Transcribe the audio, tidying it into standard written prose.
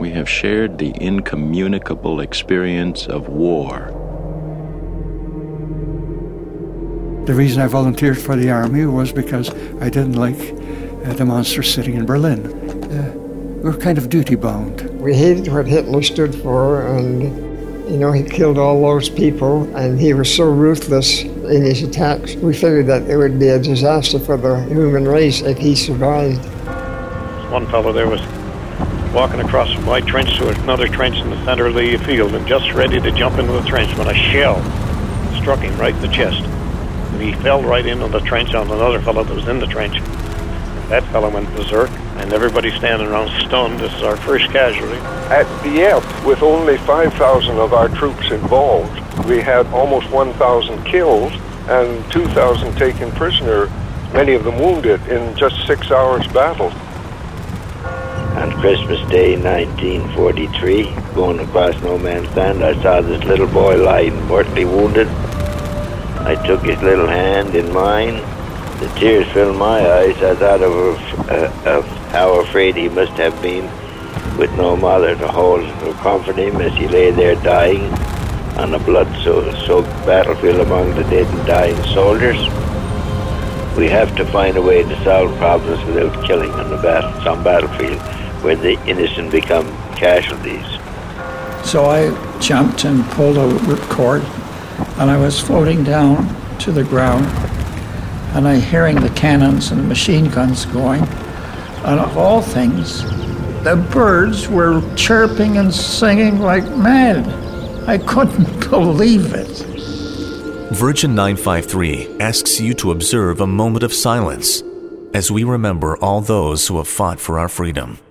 We have shared the incommunicable experience of war. The reason I volunteered for the army was because I didn't like the monsters sitting in Berlin. We were kind of duty-bound. We hated what Hitler stood for, and he killed all those people, and he was so ruthless in his attacks. We figured that it would be a disaster for the human race if he survived. One fellow there was walking across from my trench to another trench in the center of the field and just ready to jump into the trench when a shell struck him right in the chest. And he fell right into the trench on another fellow that was in the trench. That fellow went berserk, and everybody standing around stunned. This is our first casualty. At Dieppe, with only 5,000 of our troops involved, we had almost 1,000 killed and 2,000 taken prisoner, many of them wounded, in just 6 hours battle. On Christmas Day 1943, going across no man's land, I saw this little boy lying mortally wounded. I took his little hand in mine. The tears filled my eyes. I thought of how afraid he must have been, with no mother to hold or comfort him as he lay there dying on a blood-soaked battlefield among the dead and dying soldiers. We have to find a way to solve problems without killing on some battlefield where the innocent become casualties. So I jumped and pulled a ripcord, and I was floating down to the ground, and I hearing the cannons and the machine guns going, and of all things, the birds were chirping and singing like mad. I couldn't believe it. Virgin 953 asks you to observe a moment of silence as we remember all those who have fought for our freedom.